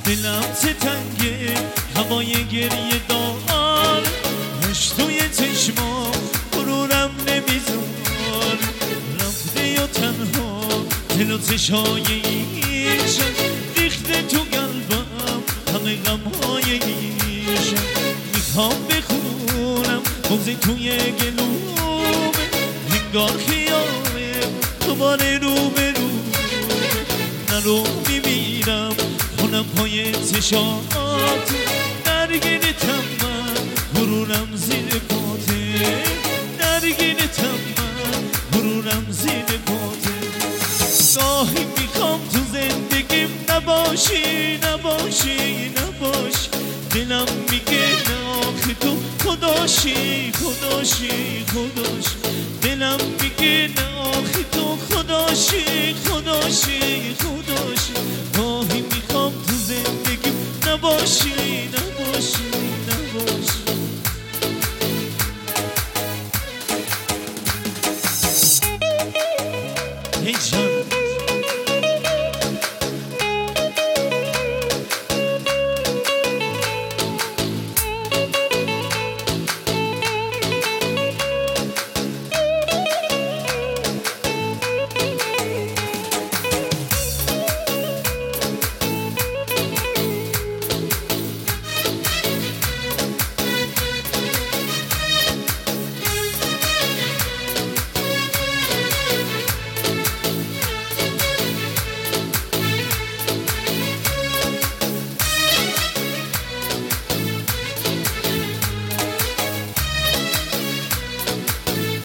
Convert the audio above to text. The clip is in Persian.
دلم تنگه هوای گریه دار هش توی چشما غرورم نمیذار رفته یا تنها دل و چشای ایشم ریخته تو قلبم همه غمهای ایشم میخوام بخونم بغضی توی گلومه انگار خیامه دوباره رو به رو نرو میمیرم خونم پای چشات درگیرتم من غرورم زیر پاته درگیرتم من غرورم زیر پاته گاهی میخوام تو زندگیم نباشی نباشی نباشی دلم میگه نه آخه تو خداشی خداشی خداشی دلم میگه نه آخه تو خداشی خداشی خداشی گاهی میخوام تو زندگیم نباشی نباشی